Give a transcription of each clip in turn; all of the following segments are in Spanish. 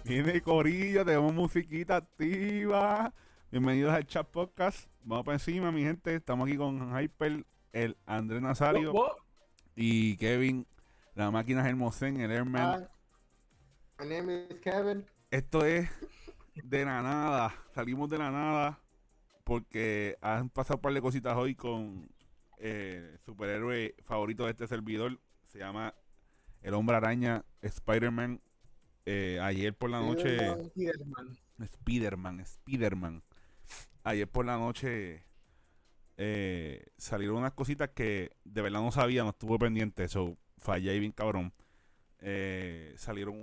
Viene corillo, tenemos musiquita activa. Bienvenidos al Chat Podcast. Vamos para encima, mi gente. Estamos aquí con Hyper, el Andrés Nazario y Kevin, la máquina Hermosén, el Airman. Hi, my name is Kevin. Esto es de la nada. Salimos de la nada porque han pasado un par de cositas hoy con superhéroe favorito de este servidor. Se llama el Hombre Araña, Spider-Man. Ayer por la noche. Spider-Man. Ayer por la noche salieron unas cositas que de verdad no sabía, no estuve pendiente. Eso fallé ahí bien cabrón. Salieron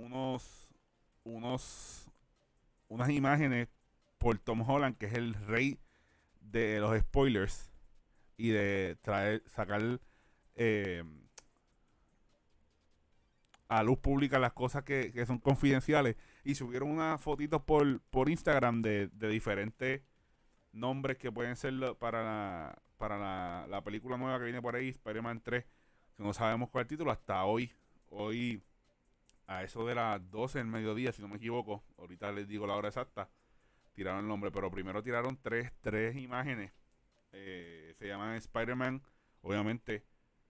unas imágenes por Tom Holland, que es el rey de los spoilers y de sacar a luz pública las cosas que son confidenciales, y subieron unas fotitos por Instagram de diferentes nombres que pueden ser para la película nueva que viene por ahí, Spider-Man 3, que no sabemos cuál es el título hasta hoy a eso de las 12 del mediodía, si no me equivoco. Ahorita les digo la hora exacta. Tiraron el nombre, pero primero tiraron tres imágenes. Se llaman Spider-Man, obviamente,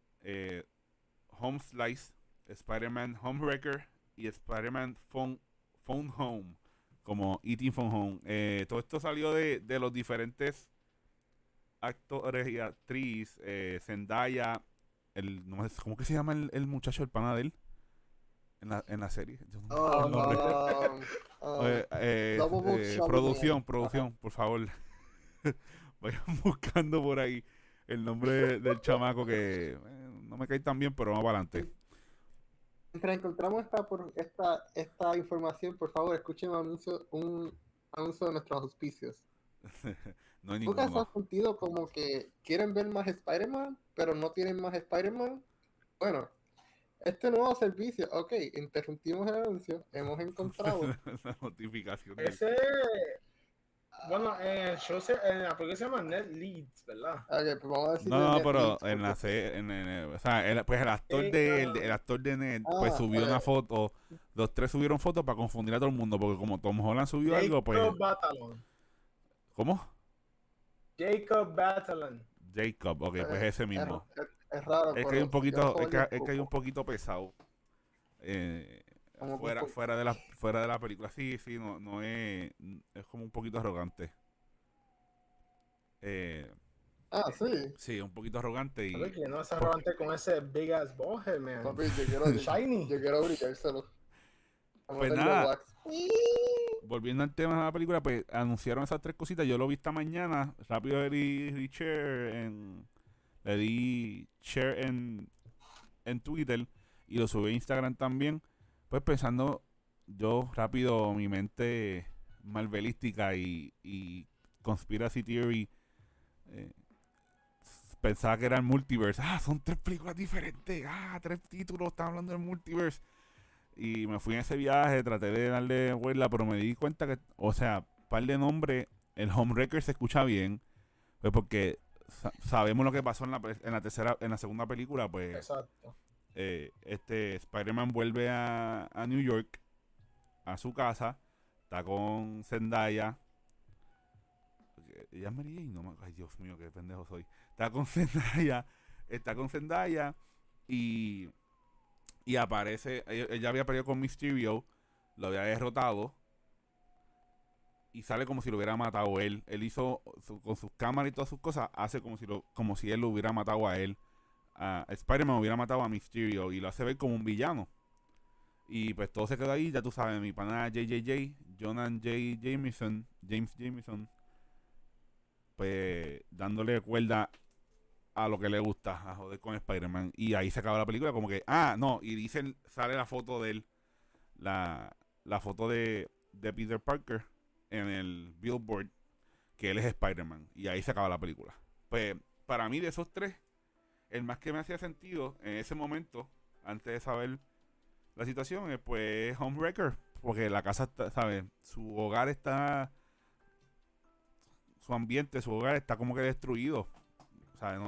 Home Slice, Spider-Man Homewrecker y Spider-Man Phone Home, como Eating Phone Home. Todo esto salió de los diferentes actores y actrices. Zendaya, no sé, ¿cómo que se llama el muchacho, el pana de él? En la serie. Yo no me acuerdo el nombre. Producción, por favor. Vayan buscando por ahí el nombre del chamaco que no me cae tan bien, pero vamos para adelante. Mientras encontramos esta información, por favor, escuchen un anuncio de nuestros auspicios. No hay ¿Nunca se ninguno. han sentido como que quieren ver más Spider-Man, pero no tienen más Spider-Man? Bueno, este nuevo servicio, ok, interrumpimos el anuncio, hemos encontrado La notificación ese, bueno, en el show, en la película se llama Net Leads, ¿verdad? Okay, pues vamos a decir No, pero en la o sea, pues el actor de Ned, pues subió una foto. Los tres subieron fotos para confundir a todo el mundo, porque como Tom Holland subió algo, pues. Jacob Batalon. ¿Cómo? Jacob Batalon. Jacob, ok, pues ese mismo. Es raro, Es que hay un poquito, es que hay un poquito pesado. Fuera de la película. Sí, no es como un poquito arrogante. Sí. Sí, un poquito arrogante. A ver, que no es arrogante con ese big ass ballhead, man. Papi, Shiny. Yo quiero brillárselo. Pues nada, volviendo al tema de la película, pues anunciaron esas tres cositas. Yo lo vi esta mañana. Rápido le di share en Twitter y lo subí a Instagram también. Pues pensando yo rápido, mi mente marvelística y conspiracy theory, pensaba que era el multiverse. Son tres películas diferentes. Tres títulos, están hablando del multiverse. Y me fui en ese viaje, traté de darle vuelta, pero me di cuenta que, o sea, par de nombres, el Homewrecker se escucha bien, pues porque sabemos lo que pasó en la segunda película, pues. Exacto. Spider-Man vuelve a New York, a su casa, está con Zendaya. Ella es Mary Jane, no, ay Dios mío, qué pendejo soy. Está con Zendaya y aparece, ella había perdido con Mysterio, lo había derrotado y sale como si lo hubiera matado él. Él hizo con sus cámaras y todas sus cosas, hace como si él lo hubiera matado a él. Spider-Man hubiera matado a Mysterio y lo hace ver como un villano. Y pues todo se quedó ahí, ya tú sabes, mi pana James Jameson, pues dándole cuerda a lo que le gusta, a joder con Spider-Man. Y ahí se acaba la película, como que, no, y dicen, sale la foto de él, la foto de Peter Parker en el billboard, que él es Spider-Man. Y ahí se acaba la película. Pues para mí, de esos tres, el más que me hacía sentido en ese momento, antes de saber la situación, es pues Homewrecker, porque la casa está, ¿sabes? Su hogar está, su ambiente, su hogar está como que destruido. O sea,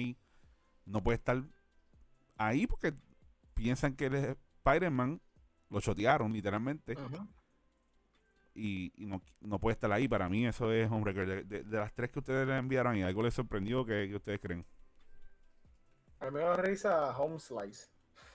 no puede estar ahí porque piensan que él es Spider-Man lo chotearon literalmente. Ujú. Y no puede estar ahí. Para mí eso es Homebreaker. De las tres que ustedes le enviaron y algo les sorprendió, que ustedes creen. A mí me dio risa Home Slice.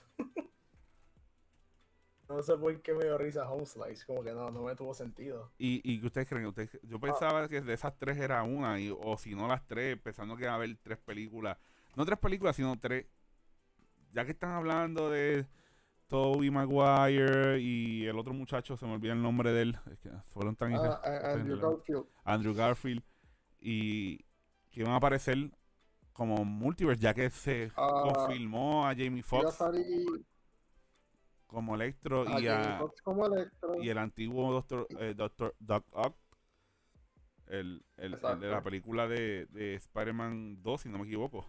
No sé por qué me dio risa Home Slice, como que no me tuvo sentido. ¿Y que ustedes creen? Yo pensaba que de esas tres era una, o si no las tres, pensando que iba a haber tres películas. No tres películas, sino tres. Ya que están hablando de Tobey Maguire y el otro muchacho, se me olvida el nombre de él. Es que fueron tan Andrew Garfield. Andrew Garfield. Y que iban a aparecer como multiverse, ya que se confirmó a Jamie Iba a Foxx salir como Electro a Jamie Foxx como Electro. y el antiguo Doctor Doc Ock, el de la Exacto. película de Spider-Man 2, si no me equivoco,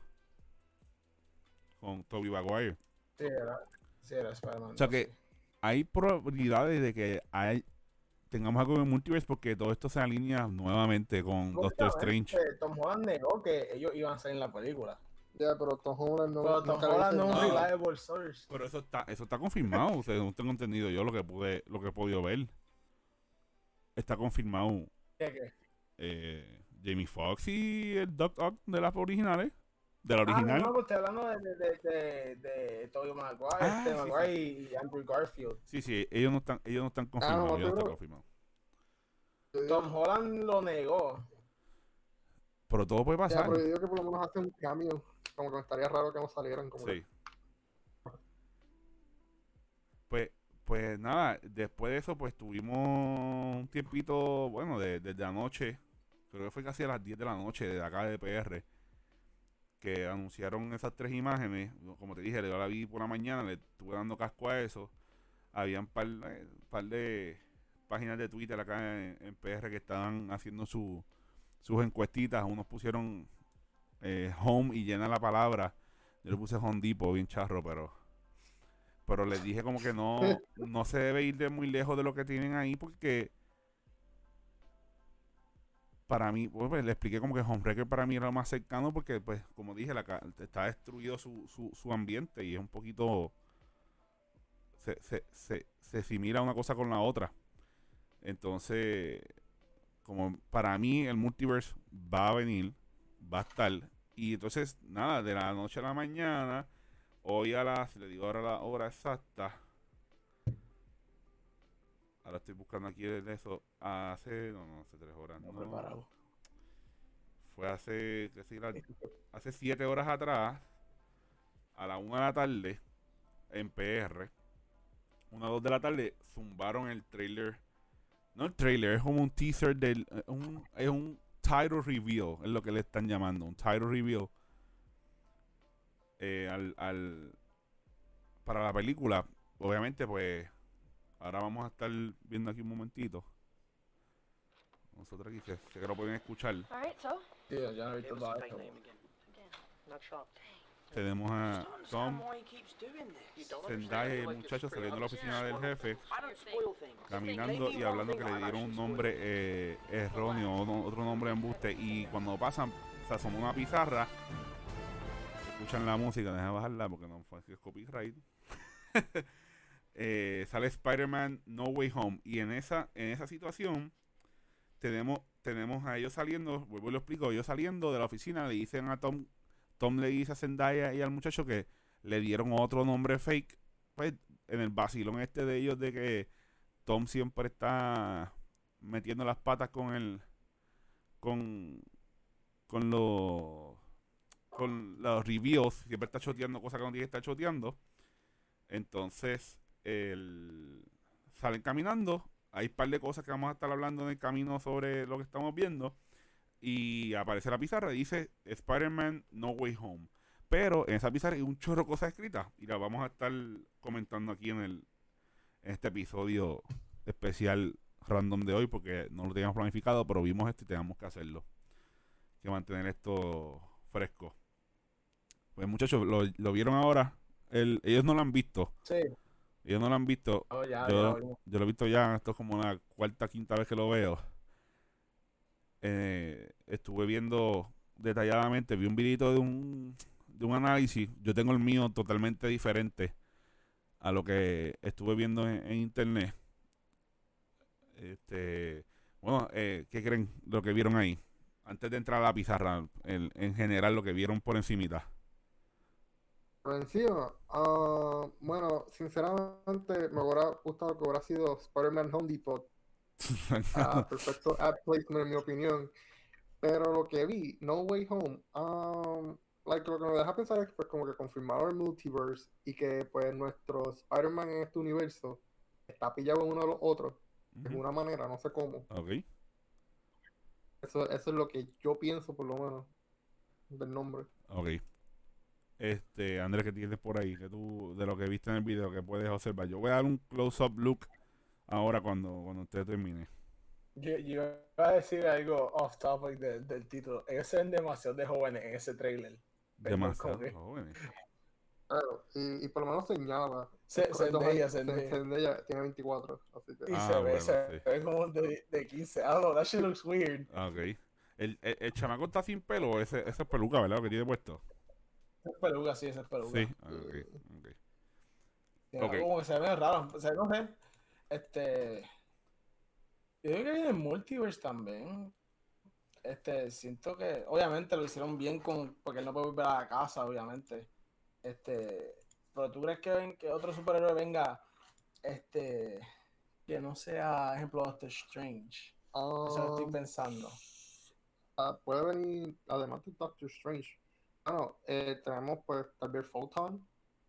con Tobey Maguire. Sí, era Spider-Man. O sea que hay probabilidades de que tengamos algo en multiverse porque todo esto se alinea nuevamente con Doctor Strange. Tom Holland negó que ellos iban a salir en la película. Ya, pero Tom Holland no. Pero Tom nunca le Holland dice no es un nada. reliable source. Pero eso está confirmado. O sea, no tengo entendido yo lo que he podido ver. Está confirmado ¿Qué? Jamie Foxx y el Doc Ock de las originales. De la original. No, pues estoy hablando de Tobey Maguire, Maguire y Andrew Garfield. Sí, ellos no están confirmados. Ellos no están confirmados. Tom Holland lo negó. Pero todo puede Ya, pasar. pero yo digo que por lo menos hacen un cambio. Como que me estaría raro que no salieran. Como Sí. Pues nada, después de eso, pues tuvimos un tiempito, bueno, desde anoche, creo que fue casi a las 10 de la noche de acá de PR, que anunciaron esas tres imágenes. Como te dije, yo la vi por la mañana, le estuve dando casco a eso. Habían par de páginas de Twitter acá en PR que estaban haciendo sus encuestitas. Unos pusieron home y llena la palabra. Yo le puse Home Depot, bien charro, pero les dije como que no se debe ir de muy lejos de lo que tienen ahí porque para mí, pues, le expliqué como que Homebreaker para mí era lo más cercano porque, pues, como dije, está destruido su ambiente y es un poquito se asimila una cosa con la otra. Entonces, como para mí el multiverse va a venir, va a estar. Y entonces, nada, de la noche a la mañana, hoy le digo ahora la hora exacta. Ahora estoy buscando aquí eso. Hace 3 horas. No, Preparado. fue hace 7 horas atrás, a la 1 de la tarde, en PR. 1 a 2 de la tarde, zumbaron el trailer. No el trailer, es como un teaser es un title reveal, es lo que le están llamando, un title reveal para la película. Obviamente, pues, ahora vamos a estar viendo aquí un momentito. Nosotros aquí, sé que lo pueden escuchar. Sí, ya no he visto todo esto. Tenemos a Tom, Zendaya y el muchacho saliendo de la oficina del jefe, caminando y hablando que le dieron un nombre erróneo, otro nombre de embuste. Y cuando pasan, se asoma una pizarra, escuchan la música, deja bajarla porque no fue copyright. Sale Spider-Man No Way Home. Y en esa situación tenemos a ellos saliendo, vuelvo y lo explico, ellos saliendo de la oficina, le dicen a Tom le dice a Zendaya y al muchacho que le dieron otro nombre fake, pues en el vacilón de ellos de que Tom siempre está metiendo las patas con los reviews, siempre está choteando cosas que no tiene que estar choteando. Entonces salen caminando, hay un par de cosas que vamos a estar hablando en el camino sobre lo que estamos viendo. Y aparece la pizarra y dice Spider-Man No Way Home. Pero en esa pizarra hay un chorro de cosas escritas. Y las vamos a estar comentando aquí en este episodio especial random de hoy. Porque no lo teníamos planificado, pero vimos esto y teníamos que hacerlo. Hay que mantener esto fresco. Pues muchachos, lo vieron ahora. Ellos no lo han visto. Sí. Ellos no lo han visto. Yo lo he visto ya. Esto es como la cuarta, quinta vez que lo veo. Estuve viendo detalladamente, vi un videito de un análisis. Yo tengo el mío totalmente diferente a lo que estuve viendo en internet, bueno, ¿qué creen lo que vieron ahí? Antes de entrar a la pizarra, en general lo que vieron por encimita. Por encima, bueno, sinceramente me hubiera gustado que hubiera sido Spider-Man Home Depot. Perfecto ad placement en mi opinión. Pero lo que vi, No Way Home, lo que me deja pensar es que pues como que confirmaron el multiverse y que pues nuestro Spider-Man en este universo está pillado en uno de los otros, de Ujú. alguna manera, no sé cómo. Ok, Eso es lo que yo pienso por lo menos del nombre. ok. Andrés, ¿qué tienes por ahí? Que tú, de lo que viste en el video, que puedes observar. Yo voy a dar un close-up look ahora cuando usted termine. Yo iba a decir algo off topic del título. Ellos se ven demasiado de jóvenes en ese trailer. Pero como Demasiado que jóvenes. Claro, y por lo menos señala. Zendaya. Zendaya tiene 24, así que... Y Ah, bueno, se sí. ve como de 15. I don't know, that shit looks weird. Ah, ok. El chamaco está sin pelo, esa es peluca, ¿verdad? Lo que tiene puesto. Esa es peluca, sí, esa es peluca. Sí, ah, ok, ok. Tiene Ok. algo como que se ve raro. O sea, no sé. Yo creo que viene el multiverse también. Siento que obviamente lo hicieron bien porque él no puede volver a la casa, obviamente. Pero tú crees que otro superhéroe venga, que no sea, ejemplo, Doctor Strange. Eso lo estoy Um, pensando. puede venir, además de Doctor Strange. Bueno, tenemos pues tal vez Photon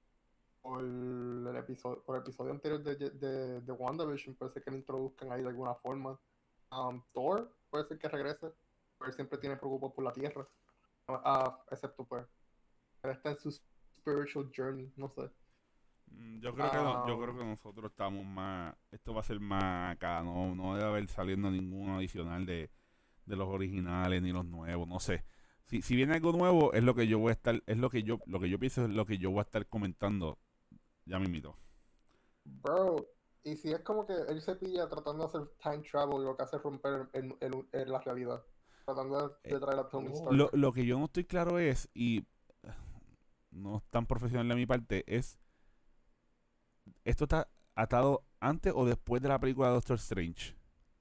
por el episodio anterior de WandaVision, puede ser que lo introduzcan ahí de alguna forma. Thor puede ser que regrese, pero él siempre tiene preocupación por la Tierra. Excepto pues, él está en su spiritual journey, no sé. Yo creo que no, yo creo Um, que nosotros estamos más, esto va a ser más acá, no debe haber saliendo ninguno adicional de los originales ni los nuevos, no sé. Si viene algo nuevo, es lo que yo voy a estar, es lo que yo pienso es lo que yo voy a estar comentando ya mismito. Bro, y si es como que él se pilla tratando de hacer time travel y lo que hace es romper la realidad, tratando Eh, de traer a Tony Oh. Stark. lo que yo no estoy claro es, y no es tan profesional de mi parte, es, ¿esto está atado antes o después de la película de Doctor Strange?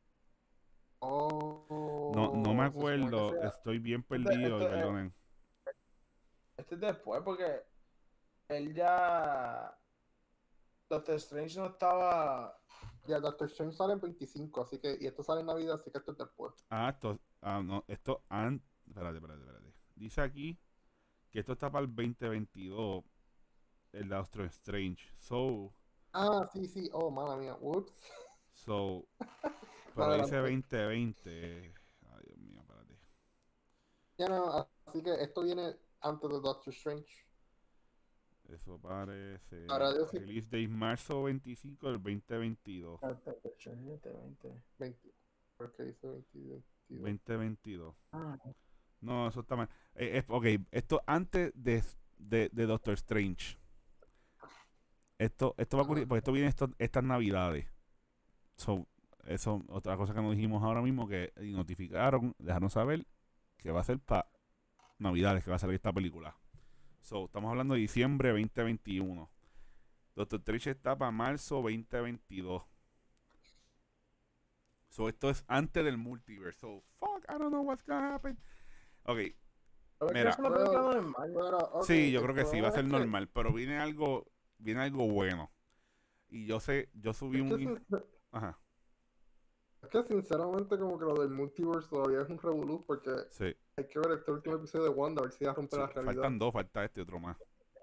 No me Se supone que acuerdo, sea. estoy bien Este, perdido y este, eh, perdonen. este es después porque él ya... Doctor Strange no estaba... Ya, Doctor Strange sale el 25, así que, y esto sale en Navidad, así que esto es después. No, espérate. Dice aquí que esto está para el 2022, el Doctor Strange. Sí, oh, mala mía, whoops. So, pero dice Adelante. 2020. Ay, Dios mío, espérate. Ya no, así que esto viene antes de Doctor Strange. Eso parece. Ahora yo sí, Release date marzo 25 del 2022. Doctor Strange 20. 20, porque dice 20, 22. 2022. Ah, No, eso está mal. Ok, esto antes de Doctor Strange. Esto va a ocurrir, Ajá. porque esto viene estas navidades. So, eso, otra cosa que nos dijimos ahora mismo, que notificaron, dejaron saber que va a ser para navidades que va a salir esta película. So, estamos hablando de diciembre 2021. Doctor Strange está para marzo 2022. So, esto es antes del multiverse. So, fuck, I don't know what's gonna happen. Ok, pero es que mira. es una película normal. Pero, ok, Sí, yo el creo que sí, va a problema ser es que, normal, pero viene algo bueno. Y yo subí es que, un... Ajá, es que sinceramente como que lo del multiverse todavía es un revolú porque sí, hay que ver este último episodio de Wanda a ver si ya rompe sí, la realidad. faltan dos, falta este otro más.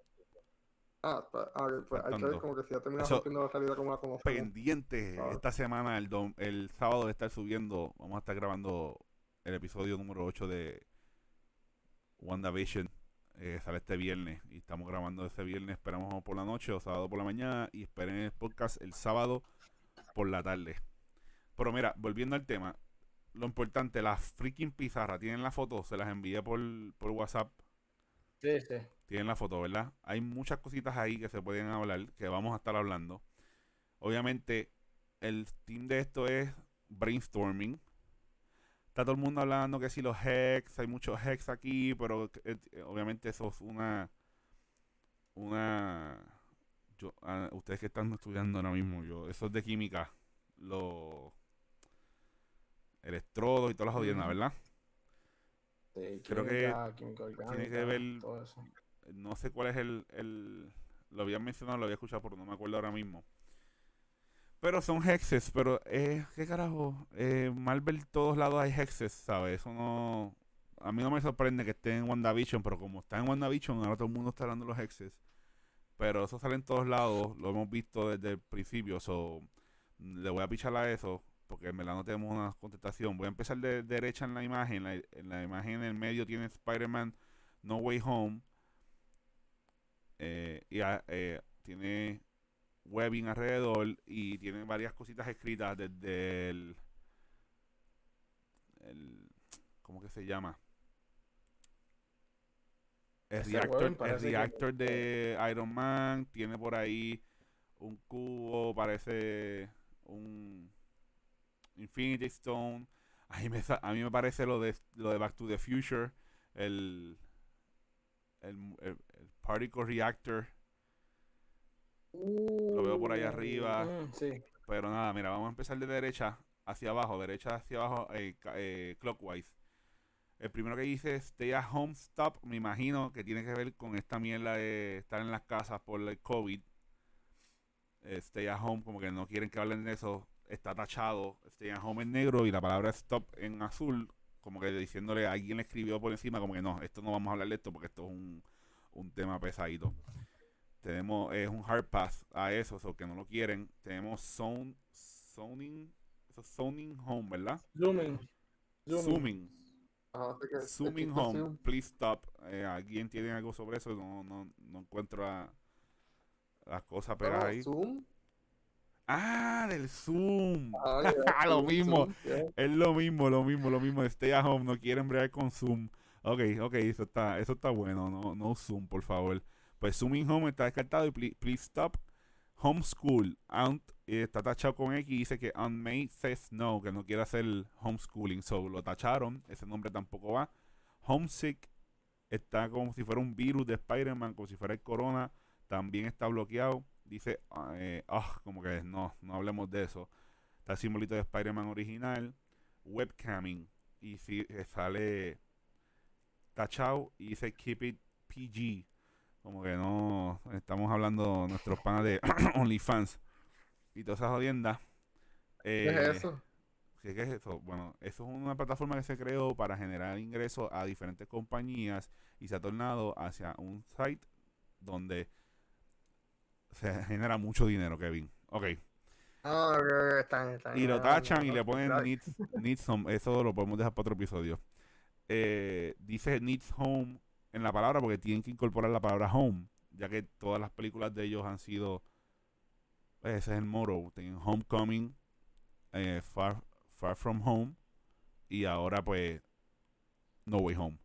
Pues hay que Faltan ver dos. como que si ya termina Eso, rompiendo la realidad como la conocemos. pendiente, ¿Sabes? esta semana, el sábado de estar subiendo, vamos a estar grabando el episodio número 8 de WandaVision. Sale este viernes y estamos grabando ese viernes, esperamos por la noche o sábado por la mañana y esperen el podcast el sábado por la tarde. Pero mira, volviendo al tema, lo importante, la freaking pizarra, tienen la foto, se las envié por WhatsApp, Sí, sí. tienen la foto, ¿verdad? Hay muchas cositas ahí que se pueden hablar, que vamos a estar hablando. Obviamente, el team de esto es brainstorming. Está todo el mundo hablando que si los hex, hay muchos hex aquí, pero obviamente eso es una ustedes que están estudiando ahora mismo, eso es de química, los electrodos y todas las jodiendas, Ujú. ¿verdad? Sí, Creo que química tiene que orgánica, ver, todo eso. no sé cuál es lo habían mencionado, lo había escuchado, pero no me acuerdo ahora mismo. Pero son hexes, pero ¿qué carajo? Marvel, todos lados hay hexes, ¿sabes? Eso no... A mí no me sorprende que esté en WandaVision, pero como está en WandaVision, ahora todo el mundo está hablando de los hexes. Pero eso sale en todos lados, lo hemos visto desde el principio, le voy a pichar a eso, porque en verdad no tenemos una contestación. Voy a empezar de derecha en la imagen, en la imagen en el medio tiene Spider-Man No Way Home, tiene webbing alrededor y tiene varias cositas escritas desde el ¿cómo que se llama? Ese webbing El parece que reactor de Iron Man, tiene por ahí un cubo, parece un Infinity Stone. A mí me parece lo de Back to the Future, el, el Particle Reactor, lo veo por ahí arriba. sí. Pero nada, mira, vamos a empezar de derecha hacia abajo, clockwise. El primero que dice Stay at Home Stop, me imagino que tiene que ver con esta mierda de estar en las casas por el COVID. Stay at Home, como que no quieren que hablen de eso. Está tachado Stay at Home en negro y la palabra Stop en azul, como que diciéndole, alguien le escribió por encima, como que no, esto no vamos a hablar de esto porque esto es un tema pesadito. Tenemos un hard pass a eso, o que no lo quieren. Tenemos zoning, eso es zoning home, ¿verdad? Zooming. Zooming. Así que el Zooming chiste home, Zoom. please stop. ¿Alguien tiene algo sobre eso? No encuentro las cosas pegadas Bueno, ahí. Zoom. Ah, del Zoom. Yeah, Lo Zoom, mismo. Zoom, yeah. Es lo mismo. Stay at home. No quieren bregar con Zoom. Ok, eso está bueno. No Zoom, por favor. Pues Zooming Home está descartado y please stop. Homeschool. Está tachado con X y dice que on May says no, que no quiere hacer homeschooling. So lo tacharon. Ese nombre tampoco va. Homesick está como si fuera un virus de Spider-Man, como si fuera el corona. También está bloqueado. Dice, como que no hablemos de eso. Está el simbolito de Spider-Man original. Webcamming. Y si sale tachado y dice keep it PG. Como que no estamos hablando nuestros panas de OnlyFans y todas esas jodiendas. ¿Qué es Eh, eso? ¿Qué es eso? Bueno, eso es una plataforma que se creó para generar ingresos a diferentes compañías y se ha tornado hacia un site donde se genera mucho dinero, Kevin. Ok. Ah, ok, está Y lo tachan y le ponen Right. needs home. Eso lo podemos dejar para otro episodio. Dice needs home en la palabra porque tienen que incorporar la palabra home, ya que todas las películas de ellos han sido, ese es el motto, tienen Homecoming, Far From Home y ahora pues No Way Home.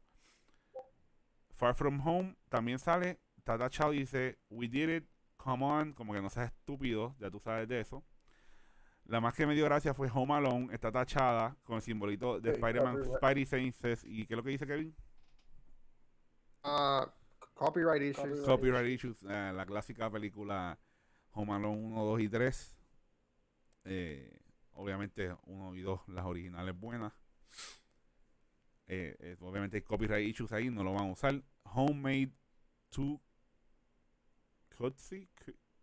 Far From Home también sale, está tachado y dice We did it, come on, como que no seas estúpido, ya tú sabes de eso. La más que me dio gracia fue Home Alone, está tachada con el simbolito de Sí, Spider-Man, copyright. Spidey Senses. ¿Y qué es lo que dice Kevin? Ah, copyright issues. Copyright Issues, la clásica película Home Alone 1, 2 y 3. Obviamente 1 y 2, las originales buenas. Obviamente hay copyright issues ahí, no lo van a usar. Homemade 2 Cutsy.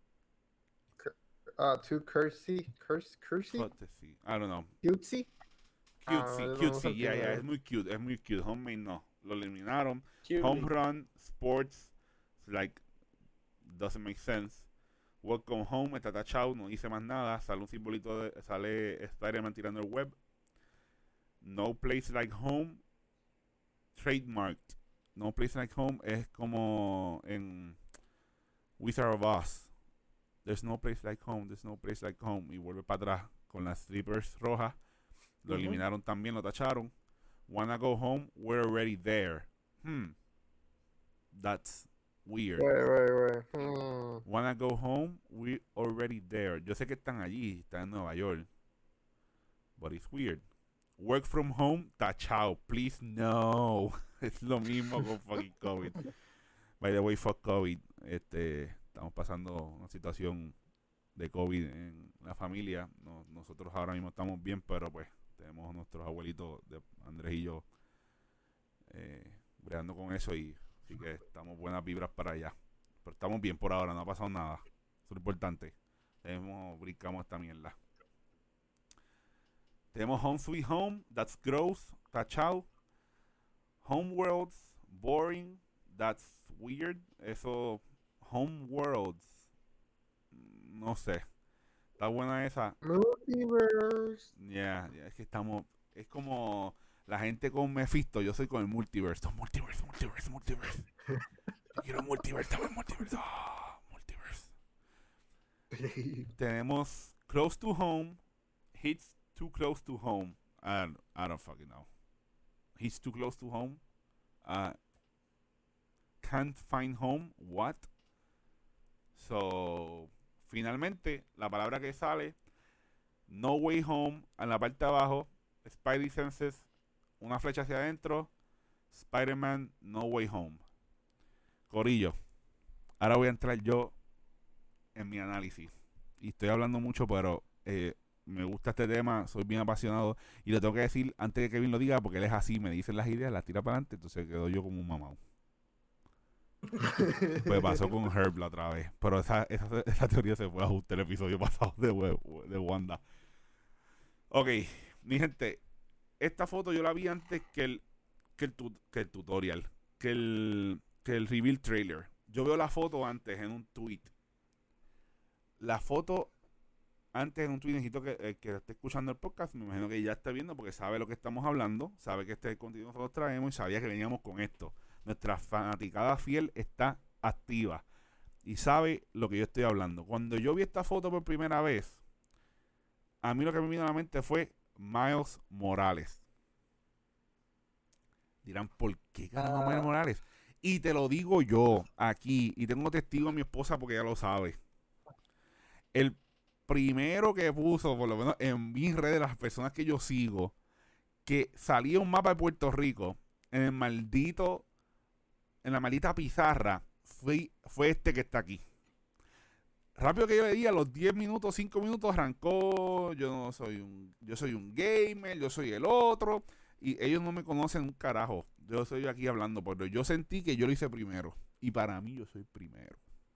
To Cursey. I don't know. Cutesy. Cutesy, yeah, es muy cute. Homemade no, lo eliminaron. Home Cutie. Run Sports, like, doesn't make sense. Welcome Home está tachado, no dice más nada. Sale un simbolito, sale Spider-Man tirando el web. No Place Like Home, trademarked. No Place Like Home es como en Wizard of Oz. There's no place like home, there's no place like home. Y vuelve para atrás con las strippers rojas. Lo eliminaron también, lo tacharon. Wanna go home, we're already there. That's weird. Wait. Wanna go home, we're already there. Yo sé que están allí, están en Nueva York. But it's weird. Work from home, tachao. Please es lo mismo con fucking COVID. By the way, fuck COVID. estamos pasando una situación de COVID en la familia. Nosotros ahora mismo estamos bien, pero pues tenemos nuestros abuelitos, Andrés y yo, bregando con eso, y así que estamos buenas vibras para allá. Pero estamos bien por ahora, no ha pasado nada. Eso es lo importante. Brincamos esta mierda. Tenemos Home Sweet Home, That's Gross, Tachao. Homeworlds, Boring, That's Weird. Eso, Homeworlds, no sé. Está buena esa. Multiverse. Yeah, es que estamos. Es como la gente con Mephisto. Yo soy con el multiverse. Multiverse. Yo quiero multiverse, estamos en multiverse. Multiverse. Tenemos Close to Home, Hits Too Close to Home. I don't fucking know. Hits Too Close to Home. Can't Find Home. What? So, finalmente, la palabra que sale, No Way Home, en la parte de abajo, Spidey Senses, una flecha hacia adentro, Spider-Man, No Way Home. Corillo, ahora voy a entrar yo en mi análisis. Y estoy hablando mucho, pero me gusta este tema, soy bien apasionado. Y lo tengo que decir antes de que Kevin lo diga, porque él es así, me dice las ideas, las tira para adelante, entonces quedo yo como un mamado. Pues pasó con Herb la otra vez. Pero esa teoría se fue a ajustar el episodio pasado de Wanda. Ok, mi gente, esta foto yo la vi antes que el tutorial, que el reveal trailer. Yo veo la foto antes en un tweet. La foto antes en un tweet, necesito que esté escuchando el podcast, me imagino que ya está viendo porque sabe lo que estamos hablando, sabe que este contenido nosotros traemos y sabía que veníamos con esto. Nuestra fanaticada fiel está activa y sabe lo que yo estoy hablando. Cuando yo vi esta foto por primera vez, a mí lo que me vino a la mente fue Miles Morales. Dirán, ¿por qué caramba Miles Morales? Y te lo digo yo aquí, y tengo testigo a mi esposa porque ella lo sabe. El primero que puso, por lo menos en mis redes, las personas que yo sigo, que salía un mapa de Puerto Rico en el maldito, en la maldita pizarra, fue este que está aquí. Rápido que yo le di, a los 10 minutos, 5 minutos, arrancó, yo soy un gamer, yo soy el otro, y ellos no me conocen un carajo. Yo estoy aquí hablando, porque yo sentí que yo lo hice primero, y para mí yo soy primero.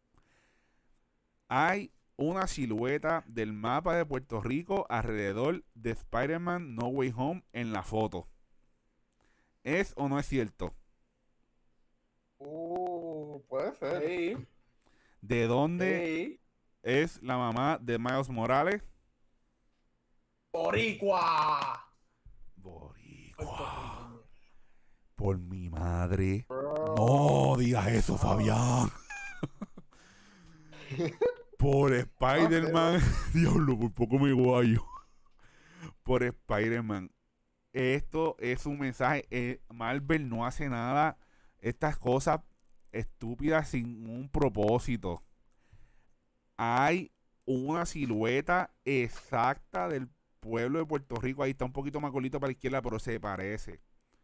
Hay una silueta del mapa de Puerto Rico alrededor de Spider-Man No Way Home en la foto. ¿Es o no es cierto? Puede ser. Sí. ¿De dónde es la mamá de Miles Morales? ¡Boricua! Por mi madre. Bro. No digas eso, Fabián. Por Spider-Man. Diablo, por poco me guayo. Por Spider-Man. Esto es un mensaje. Marvel no hace nada. Estas cosas estúpidas sin un propósito. Hay una silueta exacta del pueblo de Puerto Rico. Ahí está un poquito más colito para la izquierda, pero se parece.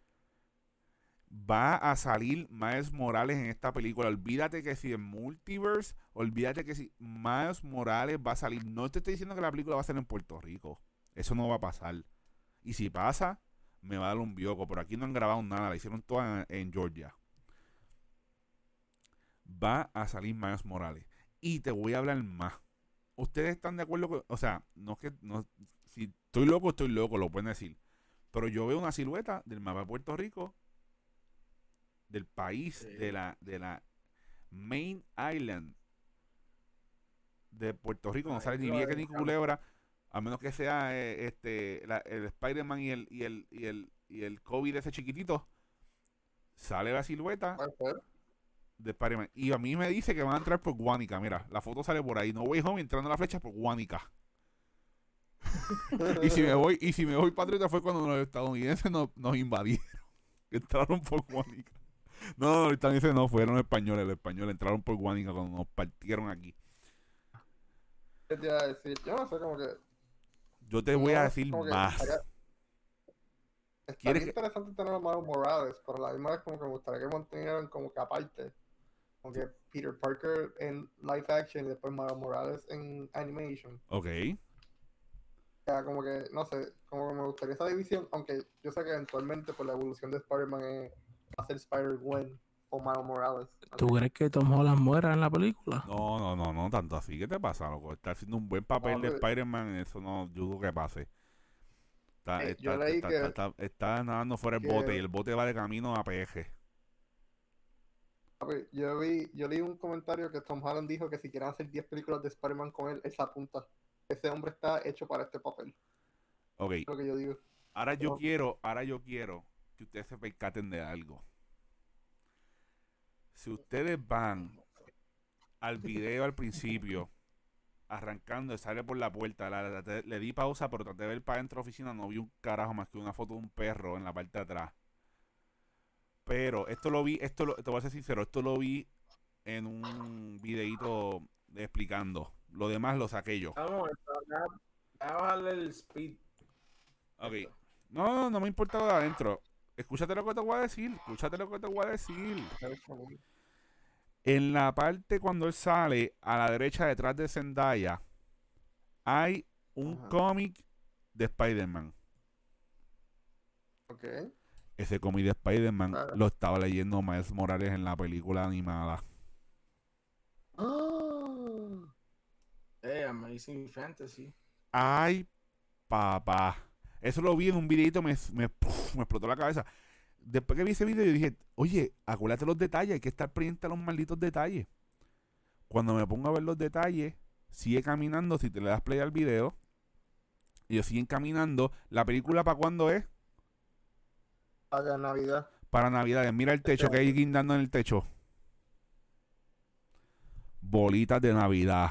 Va a salir Miles Morales en esta película. Olvídate que si en Multiverse, olvídate que si Miles Morales va a salir. No te estoy diciendo que la película va a salir en Puerto Rico. Eso no va a pasar. Y si pasa, me va a dar un bioco. Por aquí no han grabado nada. La hicieron toda en Georgia. Va a salir Miles Morales. Y te voy a hablar más. ¿Ustedes están de acuerdo con...? O sea, no es que... No, si estoy loco, lo pueden decir. Pero yo veo una silueta del mapa de Puerto Rico, del país, sí, de la main island de Puerto Rico. No sale ni Vieques ni Culebra, a menos que sea el Spider-Man y el COVID ese chiquitito. Sale la silueta de Spider-Man. Y a mí me dice que van a entrar por Guánica. Mira, la foto sale por ahí. No Way Home entrando a la flecha por Guánica. y si me voy patriota fue cuando los estadounidenses nos invadieron. Entraron por Guánica. No, los estadounidenses no, fueron los españoles entraron por Guánica cuando nos partieron aquí. ¿Qué te iba a decir? Yo no sé, como que... Yo te voy a decir más. Estaría interesante tener a Miles Morales, pero a la misma vez como que me gustaría que mantuvieran como que aparte. como que Peter Parker en live action y después Miles Morales en animation. Ok. O sea, como que, no sé, como que me gustaría esa división, aunque yo sé que eventualmente por la evolución de Spider-Man va a ser Spider-Gwen o Miles Morales. ¿Tú crees que Tom Holland muera en la película? No tanto así. ¿Qué te pasa, loco? Está haciendo un buen papel No, de Spider-Man, eso no dudo que pase. yo leí Está nadando fuera el bote y el bote va de camino a PG. yo leí un comentario que Tom Holland dijo que si quieren hacer 10 películas de Spider-Man con él se apunta. Ese hombre está hecho para este papel. Ok. Es lo que yo digo. Ahora yo No. quiero que ustedes se percaten de algo. Si ustedes van al video al principio, arrancando, sale por la puerta, le di pausa, pero traté de ver para dentro de la oficina, no vi un carajo más que una foto de un perro en la parte de atrás. Pero esto lo vi, te voy a ser sincero, esto lo vi en un videíto explicando. Lo demás lo saqué yo. Vamos a bajarle el speed. Ok. No me importa lo de adentro. Escúchate lo que te voy a decir. En la parte cuando él sale a la derecha detrás de Zendaya, hay un Ajá. cómic de Spider-Man. Ok. Ese cómic de Spider-Man Claro. lo estaba leyendo Miles Morales en la película animada. Amazing Fantasy. Ay, papá. Eso lo vi en un videito, me explotó la cabeza. Después que vi ese video, yo dije, oye, acuérdate los detalles, hay que estar pendiente a los malditos detalles. Cuando me pongo a ver los detalles, sigue caminando, si te le das play al video, ellos siguen caminando. ¿La película para cuándo es? Para Navidad. Para Navidad. Mira el techo, que hay guindando en el techo. Bolitas de Navidad.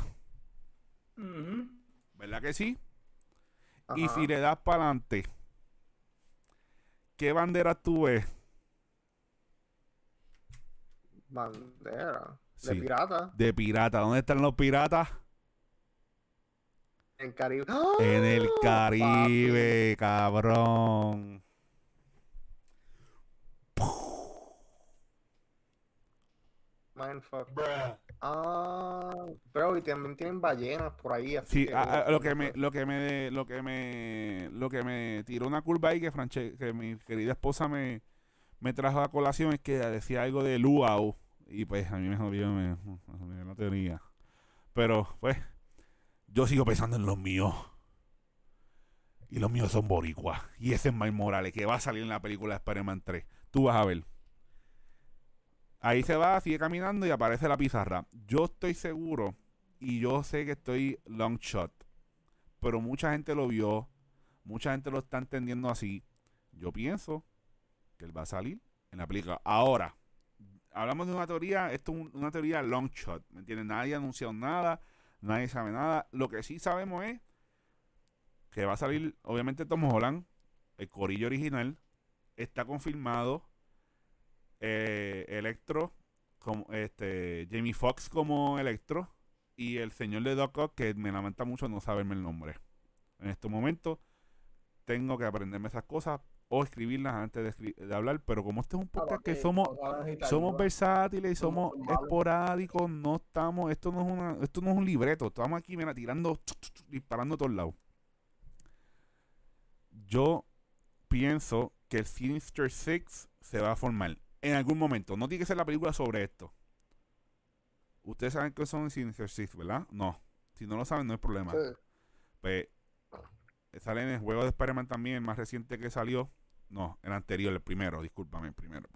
¿Verdad que sí? Ajá. Y si le das para adelante, ¿qué banderas tú ves? Bandera. De Sí. pirata. De pirata. ¿Dónde están los piratas? En Caribe. En el Caribe, cabrón. Mindfuck. Pero y también tienen ballenas por ahí, así Sí, que lo que me tiró una curva ahí que mi querida esposa me trajo a colación es que decía algo de luau y pues a mí me jodió la teoría. Pero pues yo sigo pensando en los míos. Y los míos son boricuas. Y ese es Miles Morales, que va a salir en la película de Spider-Man 3. Tú vas a ver. Ahí se va, sigue caminando y aparece la pizarra. Yo estoy seguro, y yo sé que estoy long shot, pero mucha gente lo vio, mucha gente lo está entendiendo así. Yo pienso que él va a salir en la película. Ahora, hablamos de una teoría, esto es una teoría long shot, ¿me entiendes? Nadie ha anunciado nada, nadie sabe nada. Lo que sí sabemos es que va a salir, obviamente, Tom Holland, el corillo original, está confirmado. Electro, como Jamie Foxx como Electro, y el señor de Doc Ock, que me lamenta mucho no saberme el nombre. En este momento tengo que aprenderme esas cosas o escribirlas antes de hablar, pero como este es un podcast que somos versátiles y somos esporádicos, no estamos, esto no es un libreto, estamos aquí, mira, tirando, disparando a todos lados. Yo pienso que el Sinister Six se va a formar en algún momento. No tiene que ser la película sobre esto. Ustedes saben que son Sinister Six, ¿verdad? No. Si no lo saben, no hay problema. sí. Pues sale en el juego de Spider-Man también, el más reciente que salió. No, el anterior, el primero, discúlpame, el primero.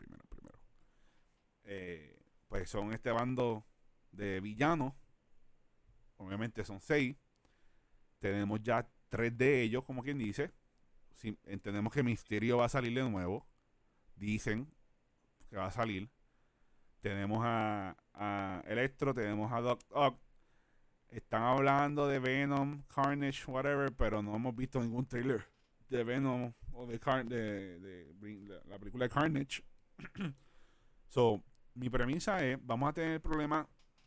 Pues son este bando de villanos. Obviamente son 6. Tenemos ya 3 de ellos, como quien dice. Sí, entendemos que Mysterio va a salir de nuevo. Dicen que va a salir. Tenemos a Electro, tenemos a Doc Ock. Están hablando de Venom, Carnage, whatever, pero no hemos visto ningún trailer de Venom o de la película de Carnage. So, mi premisa es, vamos a tener problemas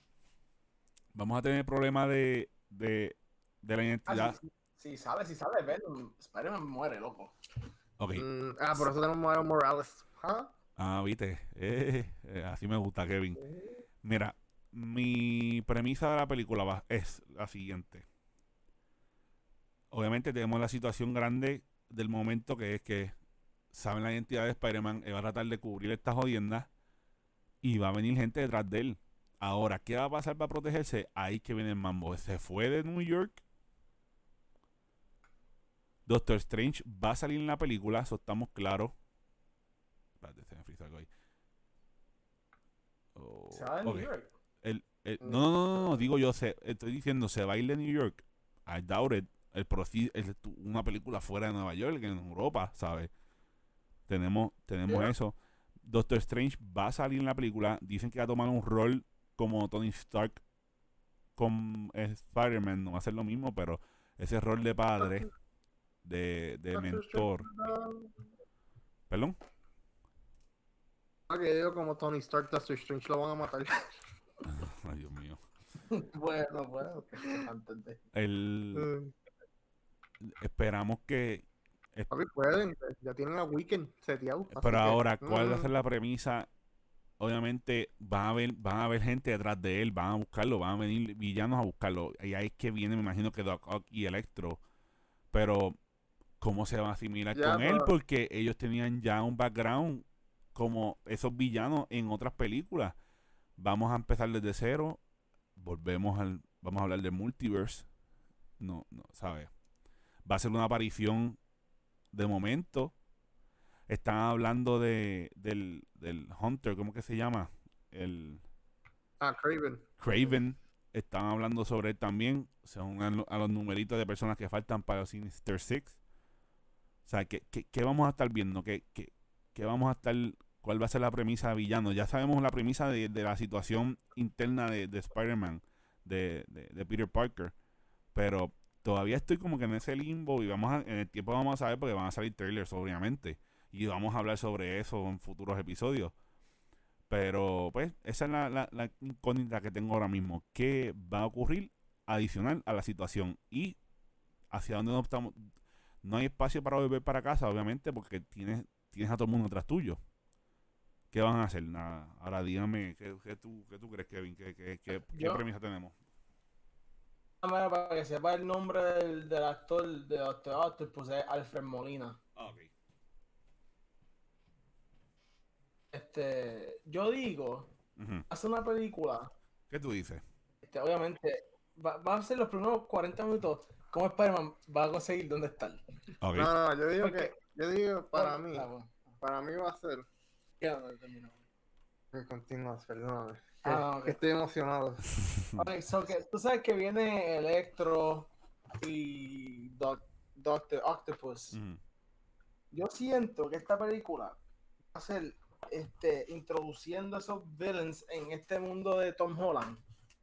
de la identidad. Si sale Venom, Spider-Man muere, loco. Ok. Por eso tenemos a Morales. Ah, viste. Así me gusta, Kevin. Mira, mi premisa de la película es la siguiente. Obviamente tenemos la situación grande del momento, que es que saben la identidad de Spider-Man, él va a tratar de cubrir estas jodiendas y va a venir gente detrás de él. Ahora, ¿qué va a pasar para protegerse? Ahí que viene el mambo. Se fue de New York. Doctor Strange va a salir en la película, eso estamos claros. Espérate, se me frisa algo ahí. Oh, ¿Se va de ok. New York? No, digo yo, estoy diciendo, se va a ir de New York. I doubt it. Una película fuera de Nueva York, en Europa, ¿sabes? Tenemos Yeah. eso. Doctor Strange va a salir en la película. Dicen que va a tomar un rol como Tony Stark con Spider-Man. No va a ser lo mismo, pero ese rol de padre, de Doctor Strange, mentor. ¿Perdón? que digo como Tony Stark, Doctor Strange lo van a matar. Ay, Dios mío. Bueno, antes de... El, esperamos que... Papi, pueden, ya tienen a Weekend seteado. así Pero que, ahora, ¿cuál va a ser la premisa? Obviamente van a haber gente detrás de él, van a buscarlo, van a venir villanos a buscarlo. Y ahí es que viene, me imagino que Doc Ock y Electro. Pero, ¿cómo se va a asimilar ya, con él? Porque ellos tenían ya un background como esos villanos en otras películas. Vamos a empezar desde cero. Vamos a hablar de multiverse. No, ¿sabes? Va a ser una aparición de momento. Están hablando del Hunter, ¿cómo que se llama? El Craven. Craven. Están hablando sobre él también, según a los numeritos de personas que faltan para Sinister Six. O sea, ¿qué vamos a estar viendo? ¿Qué vamos a estar? ¿Cuál va a ser la premisa de villano? Ya sabemos la premisa de la situación interna de Spider-Man, de Peter Parker. Pero todavía estoy como que en ese limbo y en el tiempo vamos a saber porque van a salir trailers, obviamente. Y vamos a hablar sobre eso en futuros episodios. Pero, pues, esa es la incógnita que tengo ahora mismo. ¿Qué va a ocurrir adicional a la situación? Y hacia dónde nos estamos. No hay espacio para volver para casa, obviamente, porque tienes a todo el mundo atrás tuyo. ¿Qué van a hacer? Nada. Ahora dígame, ¿qué tú crees, Kevin? ¿Qué premisa tenemos? Para que sepa el nombre del actor de Doctor Octopus, pues es Alfred Molina. Ok. Yo digo, Ujú. hace una película, ¿Qué tú dices? obviamente, va a ser los primeros 40 minutos, cómo Spider-Man va a conseguir dónde estar. Ok. No, yo digo Porque- para mí Bueno, va a ser. ya no termino. Que continúas, perdóname. Ok. Que estoy emocionado. Ok, so que tú sabes que viene Electro y Doctor Octopus. Ujú. Yo siento que esta película va a ser introduciendo esos villains en este mundo de Tom Holland.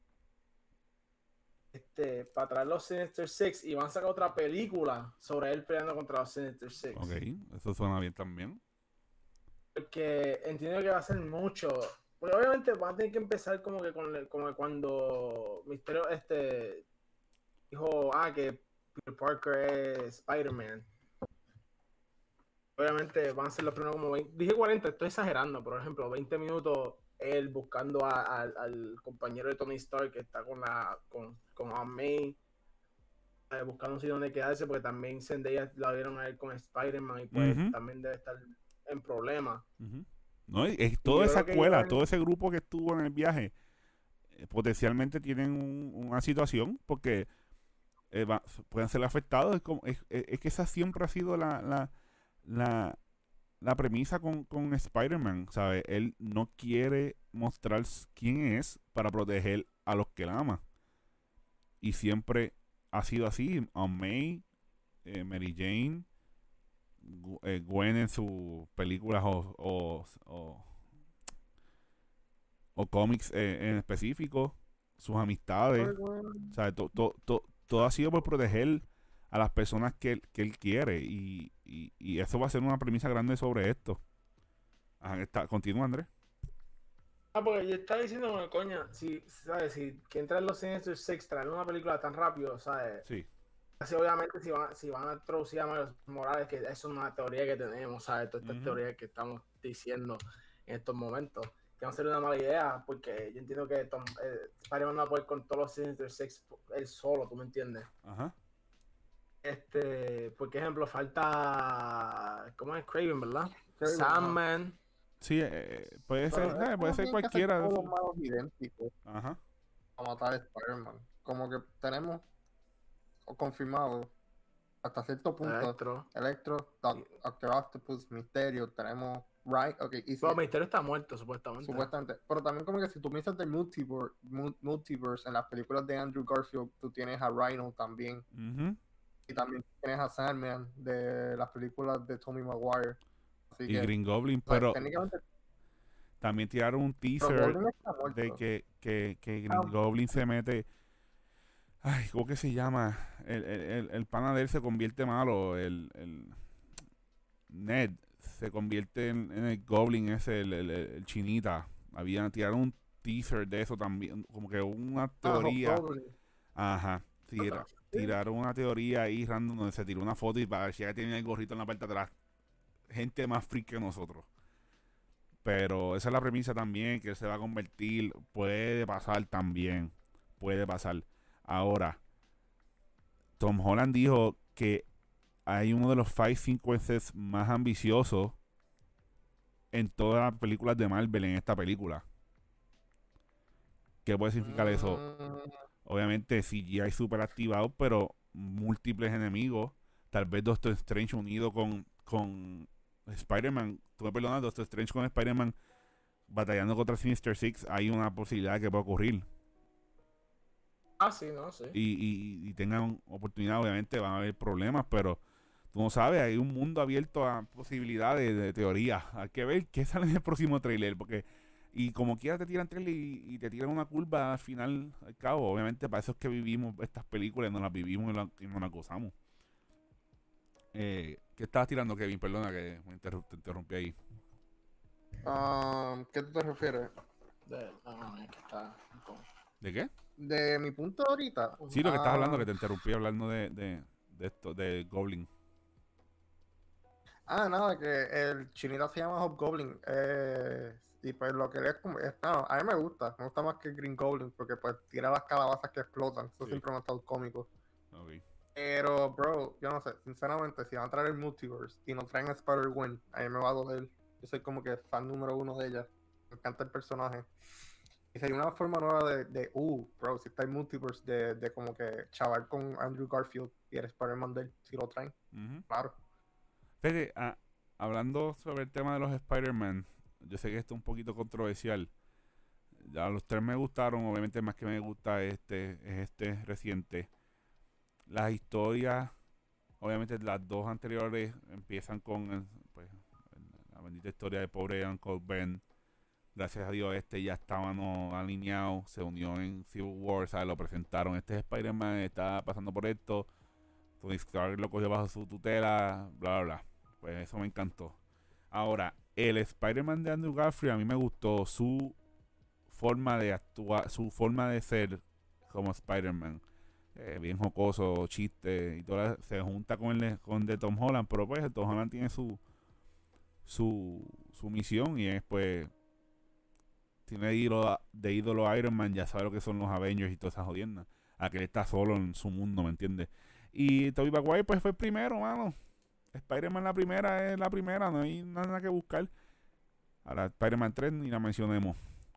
Para traer los Sinister Six y van a sacar otra película sobre él peleando contra los Sinister Six. Ok, eso suena bien también. Porque entiendo que va a ser mucho. Porque obviamente van a tener que empezar como que como cuando Misterio dijo que Peter Parker es Spider-Man. Obviamente van a ser los primeros como 20, dije 40, estoy exagerando, por ejemplo, 20 minutos él buscando al compañero de Tony Stark que está con Aunt May, buscando un sitio donde quedarse, porque también Zendaya la vieron a él con Spider-Man y pues Ujú. también debe estar en problemas. Ujú. No, es Y toda yo esa creo que escuela, iban- todo ese grupo que estuvo en el viaje, potencialmente tienen una situación porque pueden ser afectados. Es que esa siempre ha sido la premisa con Spider-Man, ¿sabes? Él no quiere mostrar quién es para proteger a los que él ama. Y siempre ha sido así. Aunt May, Mary Jane, Gwen en sus películas o cómics en específico, sus amistades. O sea, todo ha sido por proteger a las personas que él quiere. Y eso va a ser una premisa grande sobre esto. Ajá, continúa, Andrés. porque yo estaba diciendo, bueno, coña, ¿sabes? Si que entran los Sinister Six, traer una película tan rápido, ¿sabes? Sí. Así obviamente si van a introducir a Miles Morales, que es una teoría que tenemos, ¿sabes? Todas estas Ujú. teorías que estamos diciendo en estos momentos. que no sería una mala idea, porque yo entiendo que Spider-Man no va a poder con todos los Sinister Six él solo, ¿tú me entiendes? Ajá. Por ejemplo, falta, ¿cómo es? Craven, ¿verdad? Craven, Sandman. Sí, puede ser, Pero ¿sabes? Puede ser tienen que hacer cualquiera. todos malos idénticos Ajá. a matar a Spider-Man. Como que tenemos confirmado hasta cierto punto Electro. Doctor Octopus, Misterio, tenemos ok, y Pero Misterio está muerto, supuestamente. supuestamente, pero también como que si tú piensas del multiverse en las películas de Andrew Garfield, tú tienes a Rhino también, Ujú. y también tienes a Sandman de las películas de Tobey Maguire. Así Y que, Green Goblin, like, pero técnicamente, también tiraron un pero teaser Goblin está de muerto. que Green Goblin se mete. Ay, ¿cómo que se llama? El pana de él se convierte malo. El Ned se convierte en el Goblin ese, el chinita. Tiraron un teaser de eso también. Como que una teoría. Hobgoblin. Ajá. Tiraron una teoría ahí random donde se tiró una foto y parecía que tenía el gorrito en la parte de atrás. Gente más freak que nosotros. Pero esa es la premisa también, que él se va a convertir. Puede pasar también. Puede pasar. Ahora, Tom Holland dijo que hay uno de los fight sequences más ambiciosos en todas las películas de Marvel en esta película. ¿Qué puede significar eso? Obviamente CGI super activado, pero múltiples enemigos. Tal vez Doctor Strange unido con Spider-Man. Tú me perdonas, Doctor Strange con Spider-Man batallando contra Sinister Six. Hay una posibilidad de que pueda ocurrir. Sí, no, sí. Y tengan oportunidad, obviamente van a haber problemas, pero tú no sabes, hay un mundo abierto a posibilidades de teoría. Hay que ver qué sale en el próximo trailer, porque y como quiera te tiran trailer y te tiran una curva al final, al cabo. Obviamente para eso es que vivimos estas películas, no las vivimos y nos las gozamos. ¿Qué estabas tirando, Kevin? Perdona que te interrumpí ahí. ¿Qué tú te refieres? Es que está... ¿De qué? De mi punto ahorita. Sí, lo que estás hablando, que te interrumpí hablando de esto, de Goblin. Nada, que el chinita se llama Hobgoblin. Y pues lo que es como. A mí me gusta más que Green Goblin, porque pues tira las calabazas que explotan. Eso Sí. siempre me ha estado cómico. Okay. Pero, bro, yo no sé, sinceramente, si van a traer el multiverse y no traen a Spider-Gwen, a mí me va a doler. Yo soy como que fan número uno de ella. Me encanta el personaje. Y sería una forma nueva bro, si está el multiverse, de como que chaval con Andrew Garfield y el Spider-Man de él, si lo traen, claro. Fede, hablando sobre el tema de los Spider-Man, yo sé que esto es un poquito controversial. Ya los tres me gustaron, obviamente el más que me gusta es este reciente. Las historias, obviamente las dos anteriores empiezan con pues, la bendita historia de pobre Uncle Ben. Gracias a Dios ya estaban alineados, se unió en Civil War, ¿sabes? Lo presentaron, este es Spider-Man, está pasando por esto, Tony Stark lo cogió bajo su tutela, bla, bla, bla. Pues eso me encantó. Ahora, el Spider-Man de Andrew Garfield a mí me gustó su forma de actuar, su forma de ser como Spider-Man. Bien jocoso, chiste y todo, se junta con el de Tom Holland, pero pues Tom Holland tiene su misión y es pues tiene de ídolo a Iron Man, ya sabe lo que son los Avengers y todas esas jodiendas. A que él está solo en su mundo, ¿me entiendes? Y Tobey Maguire pues fue el primero, mano. Spider-Man la primera es la primera, no hay nada que buscar. Ahora Spider-Man 3 ni la mencionemos.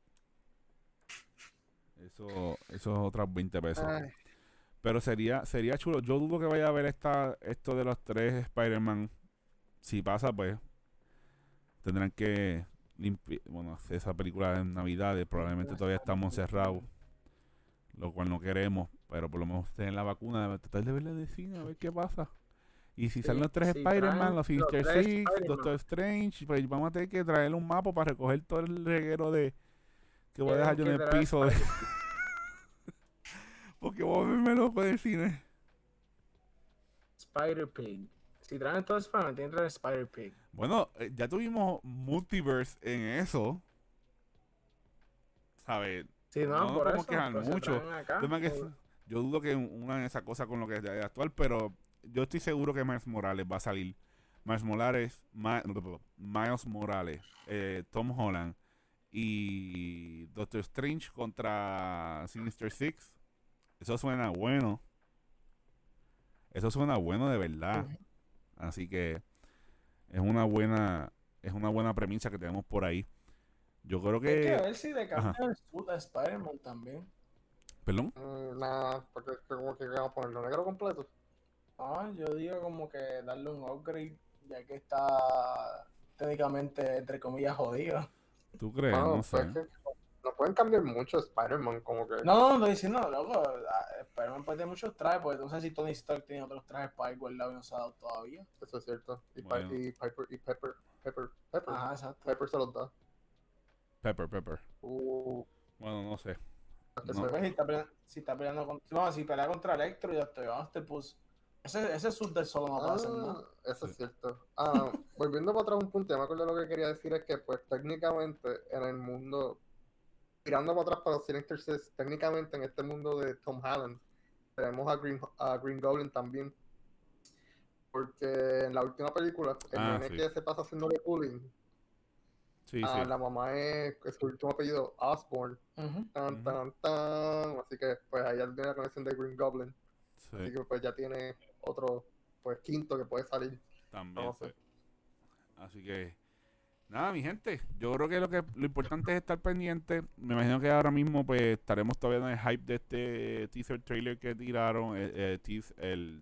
Eso es otras 20 pesos. Ay. Pero sería chulo. Yo dudo que vaya a haber esto de los tres Spider-Man. Si pasa, pues tendrán que bueno, hacer esa película en Navidades. Probablemente todavía estamos cerrados. Lo cual no queremos. Pero por lo menos tener la vacuna, tratar de verla de cine, a ver qué pasa. Y si salen los tres Spider-Man, los Sinister Six, Doctor Strange, pues vamos a tener que traer un mapa para recoger todo el reguero que voy a dejar yo en el piso. Porque voy a verme loco del cine. Spider-Pig. Si traen todo Spider-Man, tienen que traer Spider-Pig. Bueno, ya tuvimos multiverse en eso. ¿Sabes? Sí, no por podemos eso, quejar pues mucho. acá, Yo dudo que unan esa cosa con lo que es de actual, pero yo estoy seguro que Miles Morales va a salir. Miles Morales, Tom Holland Y Doctor Strange contra Sinister Six. Eso suena bueno. Eso suena bueno de verdad. Ujú. Así que es una buena premisa que tenemos por ahí. Yo creo Hay que que. ver si le Ajá. cambian el suit a Spider-Man también. ¿Perdón? Nada, porque como que vamos a ponerlo negro completo. Ah, yo digo como que darle un upgrade, ya que está técnicamente, entre comillas, jodido. ¿Tú crees? No Bueno, pues sé. es que no pueden cambiar mucho Spider-Man, como que No, estoy diciendo, loco, Spider-Man puede tener muchos trajes, porque no sé si Tony Stark tiene otros trajes para ir guardado y no se ha dado todavía. eso es cierto. Bueno. Y Pepper Ajá, exacto. Pepper se los da. Pepper. Uh, Bueno, no sé. que No. Pues si está peleando contra, no, si pelea contra Electro y Octopus, ese sub del solo no puede hacer nada. Eso Sí. es cierto. Volviendo para atrás un punto, ya me acuerdo lo que quería decir es que pues técnicamente en el mundo, tirando para atrás para los Sinister Six, técnicamente en este mundo de Tom Holland, tenemos a Green Goblin también, porque en la última película, el nene Sí. que se pasa haciéndole bullying, Sí, sí. la mamá es su último apellido, Osborn. Ujú. Tan, Ujú. tan, tan. Así que pues ahí ya tiene la conexión de Green Goblin. Sí. Así que pues ya tiene otro, pues quinto que puede salir. También, No sí. sé. Así que. Nada, mi gente. Yo creo que lo importante es estar pendiente. Me imagino que ahora mismo pues estaremos todavía en el hype de este teaser trailer que tiraron. El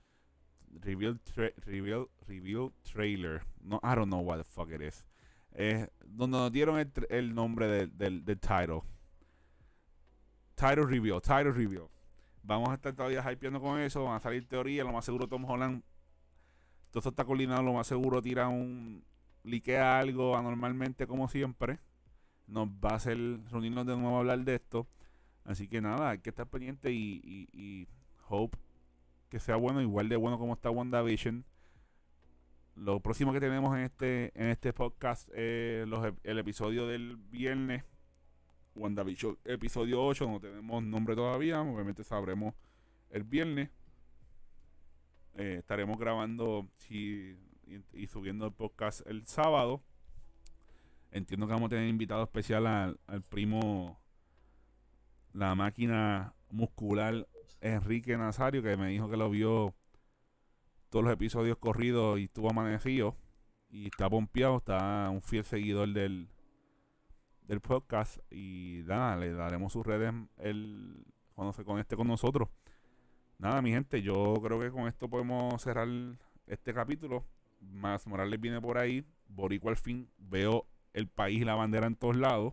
reveal trailer. No, I don't know what the fuck it is. Donde nos dieron el nombre del title. Title reveal. Vamos a estar todavía hypeando con eso. Van a salir teorías. Lo más seguro Tom Holland. Todo eso está coordinado. Lo más seguro tira liquea algo anormalmente como siempre. Nos va a hacer reunirnos de nuevo a hablar de esto. Así que nada, hay que estar pendiente y hope que sea bueno, igual de bueno como está WandaVision. Lo próximo que tenemos en este podcast es el episodio del viernes. WandaVision episodio 8, no tenemos nombre todavía, obviamente sabremos el viernes. Estaremos grabando y subiendo el podcast el sábado. Entiendo que vamos a tener invitado especial al primo, la máquina muscular Enrique Nazario, que me dijo que lo vio todos los episodios corridos y estuvo amanecido. Y está pompeado, está un fiel seguidor del podcast. Y nada, le daremos sus redes cuando se conecte con nosotros. Nada, mi gente, yo creo que con esto podemos cerrar este capítulo. Más Morales viene por ahí. Boricua al fin. Veo el país y la bandera en todos lados.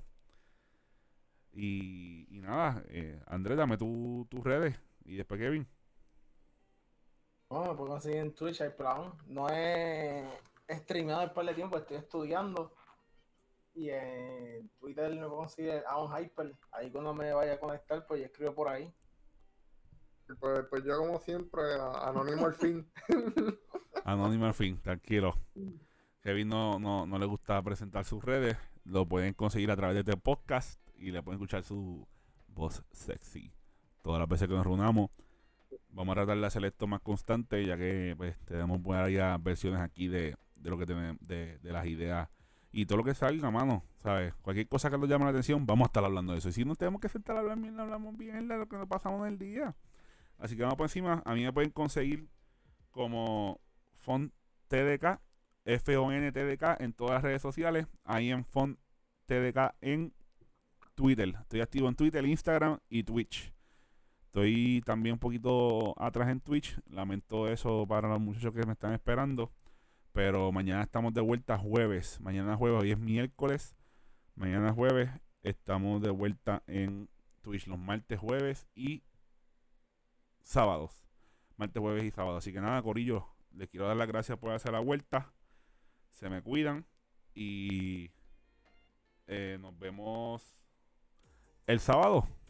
Y nada, Andrés, dame tus redes. Y después Kevin. Bueno, me puedo conseguir en Twitch, pero aún no he streameado después de tiempo, estoy estudiando. Y en Twitter me puedo conseguir Aon Hyper. Ahí cuando me vaya a conectar, pues yo escribo por ahí. Pues yo como siempre, anónimo al fin. Anónimo al fin, tranquilo. Kevin no le gusta presentar sus redes. Lo pueden conseguir a través de este podcast y le pueden escuchar su voz sexy. Todas las veces que nos reunamos, vamos a tratar de hacer esto más constante, ya que pues tenemos varias versiones aquí de lo que tenemos, de las ideas y todo lo que salga, mano, ¿sabes? Cualquier cosa que nos llame la atención, vamos a estar hablando de eso. Y si nos tenemos que sentar a hablar bien, hablamos bien de lo que nos pasamos en el día. Así que vamos por encima. A mí me pueden conseguir como FonTDK, FONTDK en todas las redes sociales. Ahí en FonTDK en Twitter. Estoy activo en Twitter, Instagram y Twitch. Estoy también un poquito atrás en Twitch. Lamento eso para los muchachos que me están esperando. Pero mañana estamos de vuelta jueves. Mañana jueves, hoy es miércoles. Mañana jueves estamos de vuelta en Twitch los martes, jueves y sábados. Martes, jueves y sábados. Así que nada, corillo. Les quiero dar las gracias por hacer la vuelta. Se me cuidan. Y nos vemos el sábado.